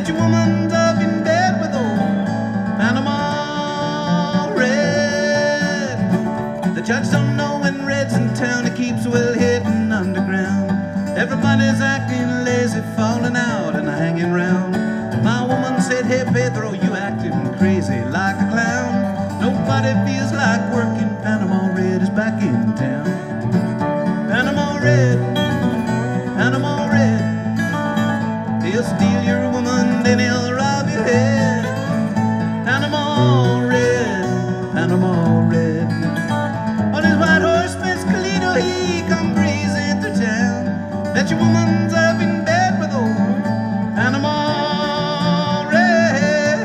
Bet your woman's up in bed with old Panama Red. The judge don't know when Red's in town, he keeps well hidden underground. Everybody's acting lazy, falling out and hanging round. My woman said, hey Pedro, you acting crazy like a clown. Nobody feels like working, Panama Red is back in town. Panama Red, Panama Red, he'll steal your woman, then he'll rob your head. Panama Red, Panama Red. On his white horse, Mescalito, he come breezing through town. Bet your woman's up in bed with old Panama Red.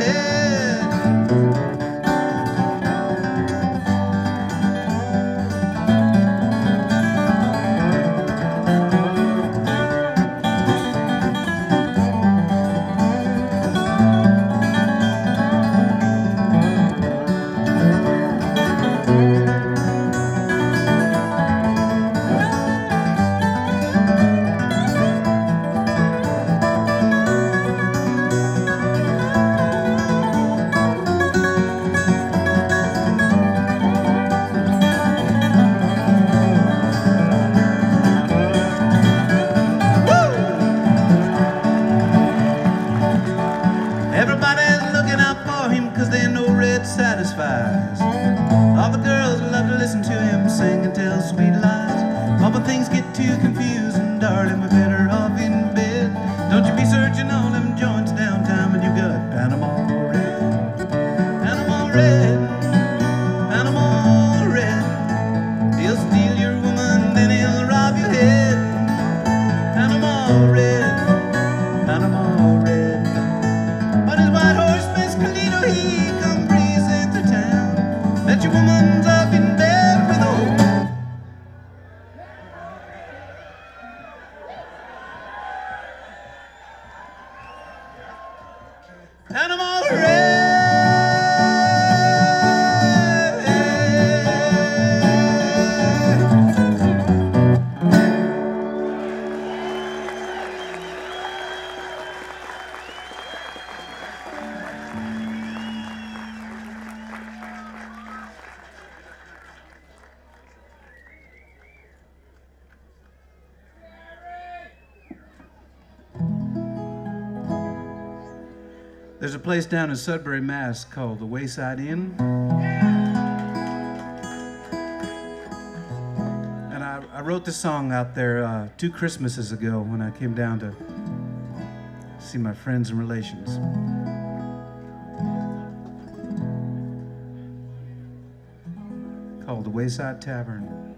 Everybody's looking out for him, cause they know Red satisfies. All the girls love to listen to him sing and tell sweet lies. But when things get too confusing, darling, we're better off in bed. Don't you be searching all them joints downtown when you got Panama Red. Panama Red, Panama Red, he'll steal your woman, then he'll rob your head. Panama Red, Panama Red. On his white horse, Mescalito, he come breezing through town. Bet your woman's up in bed with old Panama Red. There's a place down in Sudbury, Mass. called the Wayside Inn. And I wrote this song out there 2 Christmases ago when I came down to see my friends and relations. Called the Wayside Tavern.